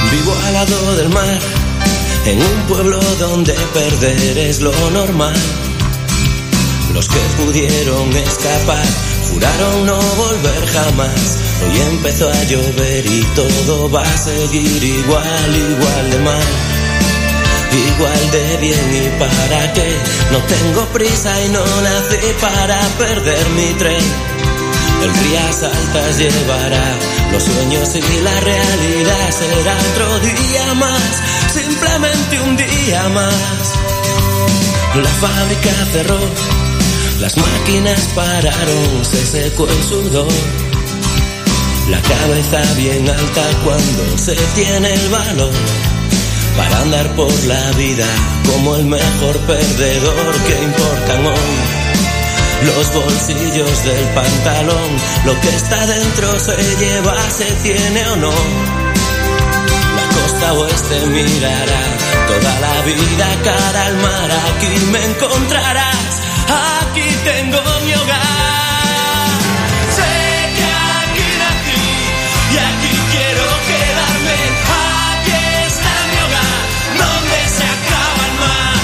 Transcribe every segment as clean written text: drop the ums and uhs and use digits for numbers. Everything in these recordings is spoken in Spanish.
Vivo al lado del mar, en un pueblo donde perder es lo normal. Los que pudieron escapar juraron no volver jamás. Hoy empezó a llover y todo va a seguir igual, igual de mal, igual de bien. ¿Y para qué? No tengo prisa y no nací para perder mi tren. El Rías Altas llevará los sueños y la realidad. Será otro día más, simplemente un día más. La fábrica cerró, las máquinas pararon, se secó el sudor. La cabeza bien alta cuando se tiene el valor para andar por la vida como el mejor perdedor. ¿Qué importan hoy los bolsillos del pantalón? Lo que está dentro se lleva, se tiene o no. La costa oeste mirará toda la vida cara al mar. Aquí me encontrarás, aquí tengo mi hogar. Sé que aquí nací y aquí quiero quedarme. Aquí está mi hogar, donde se acaba el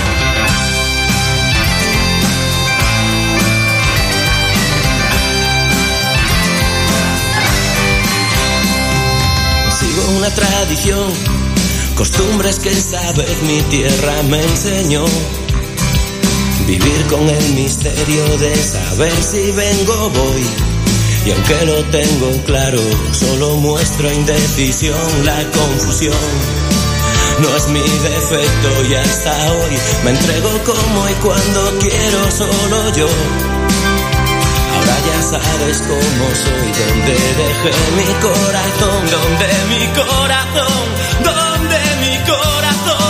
mar. Sigo una tradición, costumbres que esa vez mi tierra me enseñó. Vivir con el misterio de saber si vengo o voy. Y aunque lo tengo claro, solo muestro indecisión. La confusión no es mi defecto y hasta hoy me entrego como y cuando quiero, solo yo. Ahora ya sabes cómo soy, donde dejé mi corazón, donde mi corazón, donde mi corazón.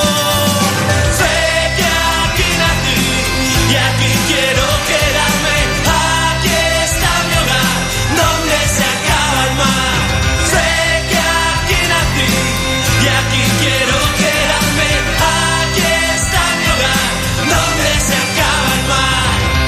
Y aquí quiero quedarme, aquí está mi hogar, donde se acaba el mar. Sé que aquí nací y aquí quiero quedarme, aquí está mi hogar, donde se acaba el mar.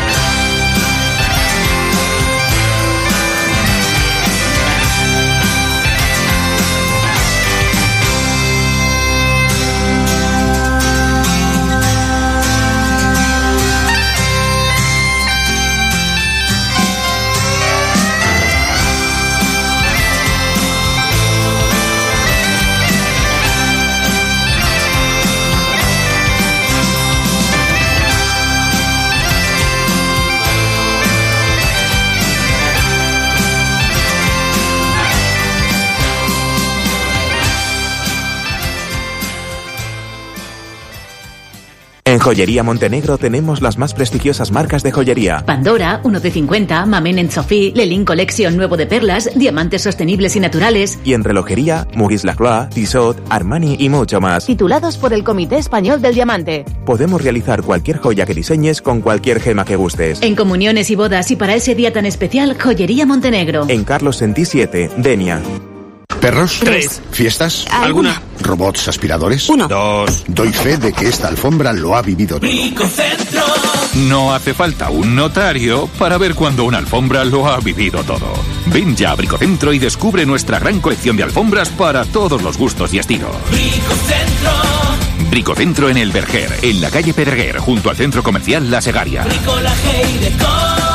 En Joyería Montenegro tenemos las más prestigiosas marcas de joyería. Pandora, 1 de 50, Mamen & Sophie, Lelin Collection nuevo de perlas, diamantes sostenibles y naturales. Y en relojería, Maurice Lacroix, Tissot, Armani y mucho más. Titulados por el Comité Español del Diamante. Podemos realizar cualquier joya que diseñes con cualquier gema que gustes. En comuniones y bodas y para ese día tan especial, Joyería Montenegro. En Carlos Sentí 7, Denia. ¿Perros? 3. ¿Fiestas? ¿Alguna? ¿Robots aspiradores? 1. 2. Doy fe de que esta alfombra lo ha vivido todo. Bricocentro. No hace falta un notario para ver cuando una alfombra lo ha vivido todo. Ven ya a Bricocentro y descubre nuestra gran colección de alfombras para todos los gustos y estilos. Bricocentro. Bricocentro en El Verger, en la calle Pedreguer, junto al centro comercial La Segaria. Bricolaje y decoración.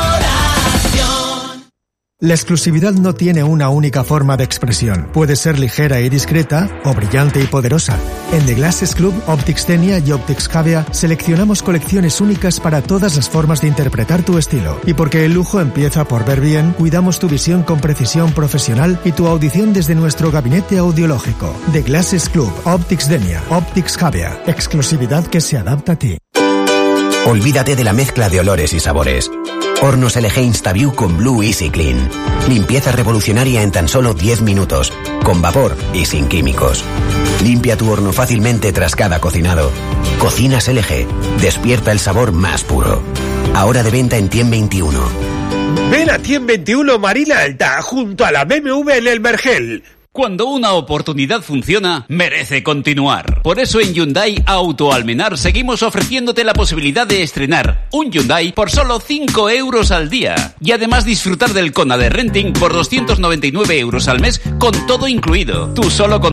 La exclusividad no tiene una única forma de expresión. Puede ser ligera y discreta o brillante y poderosa. En The Glasses Club, Optics Denia y Optics Cavea seleccionamos colecciones únicas para todas las formas de interpretar tu estilo. Y porque el lujo empieza por ver bien, cuidamos tu visión con precisión profesional y tu audición desde nuestro gabinete audiológico. The Glasses Club, Optics Denia, Optics Cavea. Exclusividad que se adapta a ti. Olvídate de la mezcla de olores y sabores. Hornos LG InstaView con Blue Easy Clean. Limpieza revolucionaria en tan solo 10 minutos, con vapor y sin químicos. Limpia tu horno fácilmente tras cada cocinado. Cocinas LG. Despierta el sabor más puro. Ahora de venta en Tien 21. Ven a Tien 21 Marina Alta, junto a la BMW en El Vergel. Cuando una oportunidad funciona, merece continuar. Por eso en Hyundai Auto Almenar seguimos ofreciéndote la posibilidad de estrenar un Hyundai por solo 5 euros al día. Y además disfrutar del Kona de renting por 299 euros al mes con todo incluido. Tú solo con